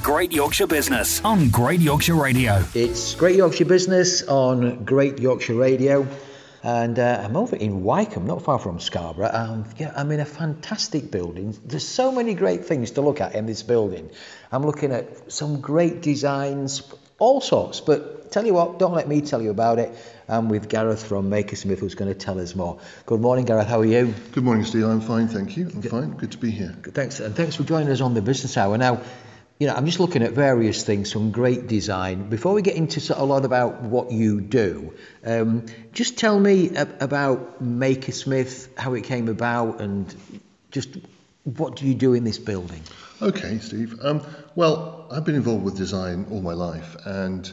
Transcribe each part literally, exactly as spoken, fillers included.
Great Yorkshire Business on Great Yorkshire Radio. It's Great Yorkshire Business on Great Yorkshire Radio, and uh, I'm over in Wycombe, not far from Scarborough. Um, yeah, I'm in a fantastic building. There's so many great things to look at in this building. I'm looking at some great designs, all sorts, but tell you what, don't let me tell you about it. I'm with Gareth from Makersmith, who's going to tell us more. Good morning, Gareth. How are you? Good morning, Steve. I'm fine, thank you. I'm Good. fine. Good to be here. Thanks, and thanks for joining us on the Business Hour. Now, you know, I'm just looking at various things, some great design. Before we get into sort of a lot about what you do, um, just tell me a- about Makersmith, how it came about, and just what do you do in this building? Okay, Steve. Um, well, I've been involved with design all my life, and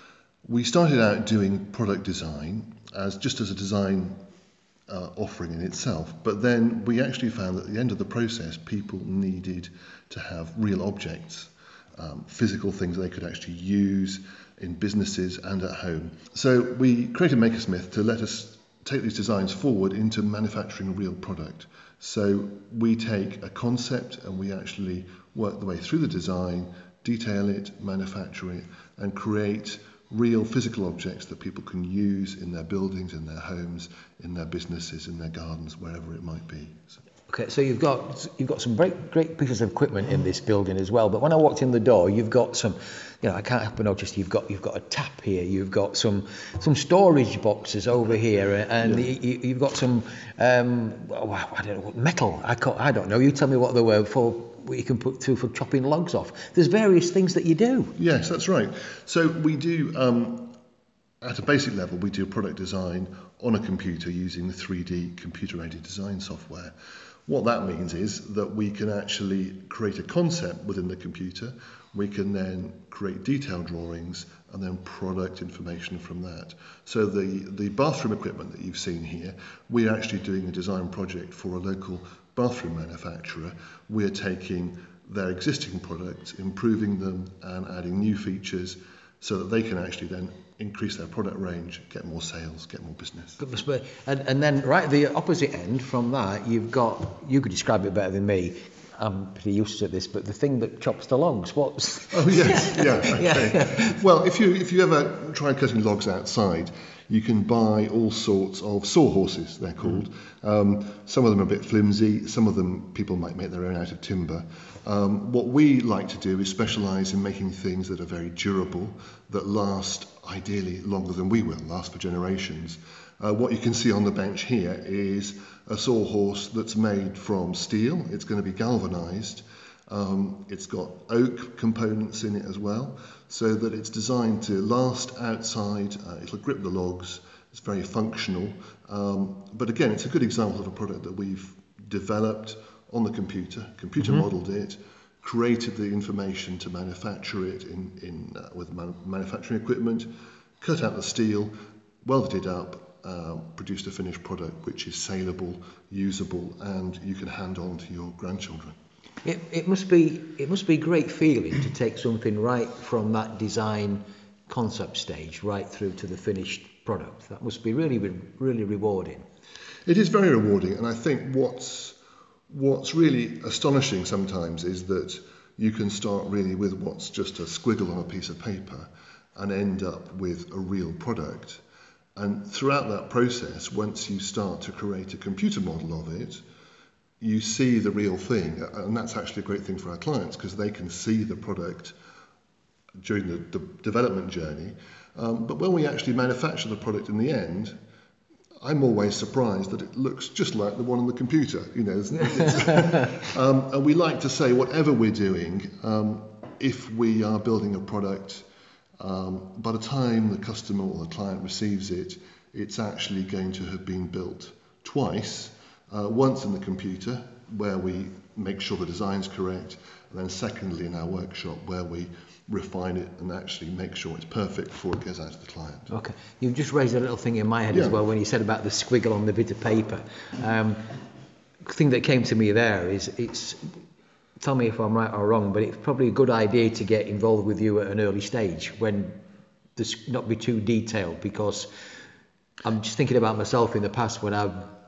we started out doing product design as just as a design uh, offering in itself, but then we actually found that at the end of the process, people needed to have real objects, um, physical things they could actually use in businesses and at home. So we created Makersmith to let us take these designs forward into manufacturing a real product. So we take a concept and we actually work the way through the design, detail it, manufacture it, and create real physical objects that people can use in their buildings, in their homes, in their businesses, in their gardens, wherever it might be. So. Okay, so you've got you've got some great great pieces of equipment in this building as well. But when I walked in the door, you've got some, you know, I can't help but notice you've got you've got a tap here, you've got some some storage boxes over here, and yeah. you, you've got some um, I don't know, metal. I can't, I don't know. You tell me what they were for. What you can put through for chopping logs off. There's various things that you do. Yes, that's right. So we do, um, at a basic level, we do product design on a computer using the three D computer-aided design software. What that means is that we can actually create a concept within the computer. We can then create detailed drawings and then product information from that. So the, the bathroom equipment that you've seen here, we're actually doing a design project for a local bathroom manufacturer. We're taking their existing products, improving them and adding new features so that they can actually then increase their product range, get more sales, get more business. And, and then right at the opposite end from that, you've got, you could describe it better than me, I'm pretty used to this, but the thing that chops the logs, what's... Oh yes, yeah, okay. yeah. Well, if you if you ever try cutting logs outside, you can buy all sorts of sawhorses, they're called. Mm. Um, some of them are a bit flimsy, some of them people might make their own out of timber. Um, what we like to do is specialise in making things that are very durable, that last ideally longer than we will, last for generations. Uh, what you can see on the bench here is a sawhorse that's made from steel. It's going to be galvanised. Um, it's got oak components in it as well, so that it's designed to last outside. Uh, it'll grip the logs. It's very functional. Um, but again, it's a good example of a product that we've developed on the computer, computer mm-hmm. modelled it, created the information to manufacture it in, in uh, with man- manufacturing equipment, cut out the steel, welded it up, Uh, produced a finished product which is saleable, usable, and you can hand on to your grandchildren. It, it must be it must be great feeling to take something right from that design concept stage right through to the finished product. That must be really really rewarding. It is very rewarding, and I think what's what's really astonishing sometimes is that you can start really with what's just a squiggle on a piece of paper and end up with a real product. And throughout that process, once you start to create a computer model of it, you see the real thing. And that's actually a great thing for our clients because they can see the product during the, the development journey. Um, but when we actually manufacture the product in the end, I'm always surprised that it looks just like the one on the computer. You know, it's, it's, um, and we like to say whatever we're doing, um, if we are building a product, Um, by the time the customer or the client receives it, it's actually going to have been built twice, uh, once in the computer where we make sure the design's correct, and then secondly in our workshop where we refine it and actually make sure it's perfect before it goes out to the client. Okay, you've just raised a little thing in my head yeah. as well when you said about the squiggle on the bit of paper. Um, the thing that came to me there is it's tell me if I'm right or wrong, but it's probably a good idea to get involved with you at an early stage when this not be too detailed, because I'm just thinking about myself in the past when I've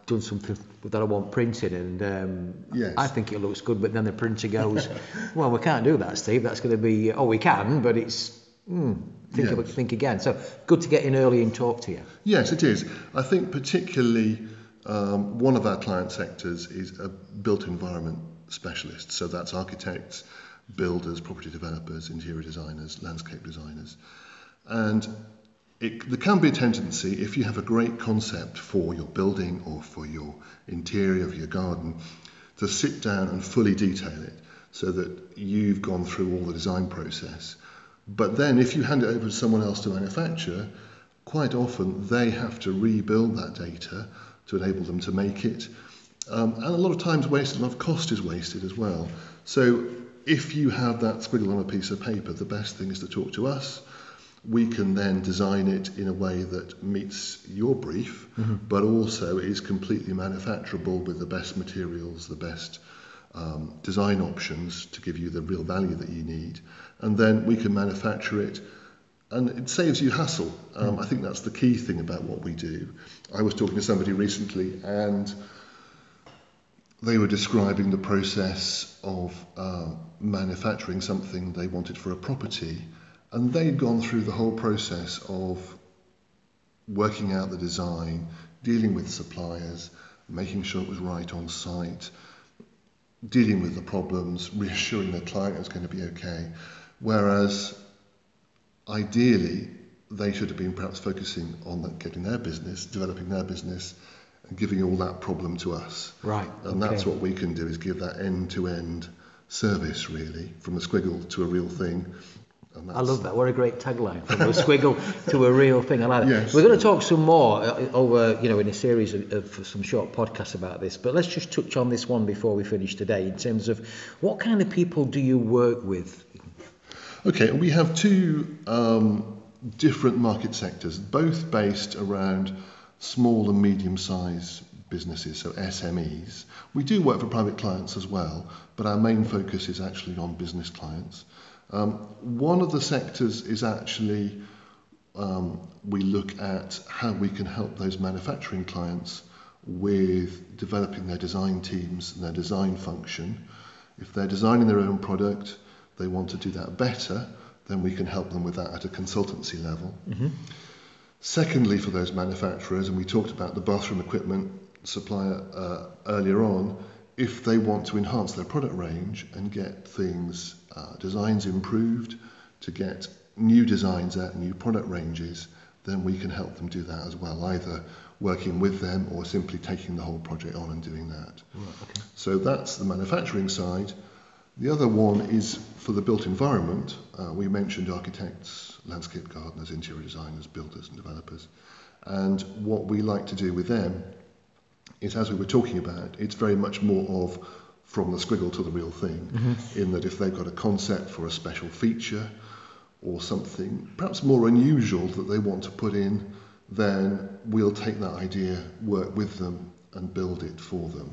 done something that I want printed, and um, yes. I think it looks good, but then the printer goes, well, we can't do that, Steve. That's going to be, oh, we can, but it's, mm, think, yes. about, think again. So good to get in early and talk to you. Yes, it is. I think particularly um, one of our client sectors is a built environment specialist. So that's architects, builders, property developers, interior designers, landscape designers. And it, there can be a tendency, if you have a great concept for your building or for your interior of your garden, to sit down and fully detail it so that you've gone through all the design process. But then if you hand it over to someone else to manufacture, quite often they have to rebuild that data to enable them to make it. Um, and a lot of time's wasted, a lot of cost is wasted as well. So if you have that squiggle on a piece of paper, the best thing is to talk to us. We can then design it in a way that meets your brief, mm-hmm. but also is completely manufacturable with the best materials, the best um, design options to give you the real value that you need. And then we can manufacture it, and it saves you hassle. Um, mm. I think that's the key thing about what we do. I was talking to somebody recently, and they were describing the process of uh, manufacturing something they wanted for a property. And they'd gone through the whole process of working out the design, dealing with suppliers, making sure it was right on site, dealing with the problems, reassuring the client it was going to be okay. Whereas, ideally, they should have been perhaps focusing on that, getting their business, developing their business, and giving all that problem to us. Right. And okay. that's what we can do, is give that end-to-end service, really, from a squiggle to a real thing. I love that. What a great tagline, from a squiggle to a real thing. I like that. Yes. We're going to talk some more over, you know, in a series of, of some short podcasts about this, but let's just touch on this one before we finish today in terms of what kind of people do you work with? Okay, we have two um, different market sectors, both based around small and medium-sized businesses, so S M Es. We do work for private clients as well, but our main focus is actually on business clients. Um, one of the sectors is actually um, we look at how we can help those manufacturing clients with developing their design teams and their design function. If they're designing their own product, they want to do that better, then we can help them with that at a consultancy level. Mm-hmm. Secondly, for those manufacturers, and we talked about the bathroom equipment supplier uh, earlier on, if they want to enhance their product range and get things, uh, designs improved, to get new designs out, new product ranges, then we can help them do that as well, either working with them or simply taking the whole project on and doing that. Right, okay. So that's the manufacturing side. The other one is for the built environment. Uh, we mentioned architects, landscape gardeners, interior designers, builders and developers. And what we like to do with them is, as we were talking about, it's very much more of from the squiggle to the real thing, mm-hmm. in that if they've got a concept for a special feature or something perhaps more unusual that they want to put in, then we'll take that idea, work with them and build it for them.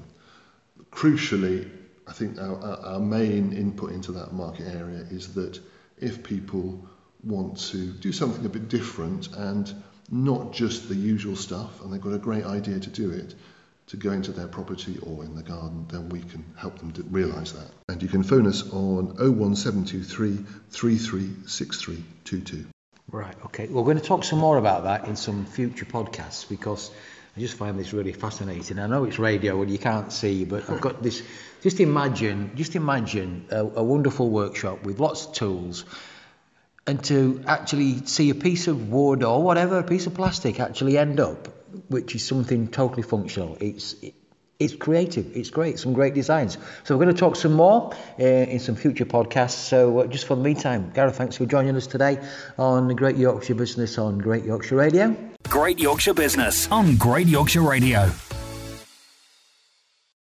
Crucially, I think our, our main input into that market area is that if people want to do something a bit different and not just the usual stuff, and they've got a great idea to do it, to go into their property or in the garden, then we can help them to realise that. And you can phone us on oh one seven two three, three three six three two two. Right, okay. We're going to talk some more about that in some future podcasts, because I just find this really fascinating. I know it's radio and you can't see, but I've got this, just imagine, just imagine a, a wonderful workshop with lots of tools, and to actually see a piece of wood or whatever, a piece of plastic actually end up, which is something totally functional. It's it, it's creative. It's great. Some great designs. So we're going to talk some more uh, in some future podcasts. So uh, just for the meantime, Gareth, thanks for joining us today on Great Yorkshire Business on Great Yorkshire Radio. Great Yorkshire Business on Great Yorkshire Radio.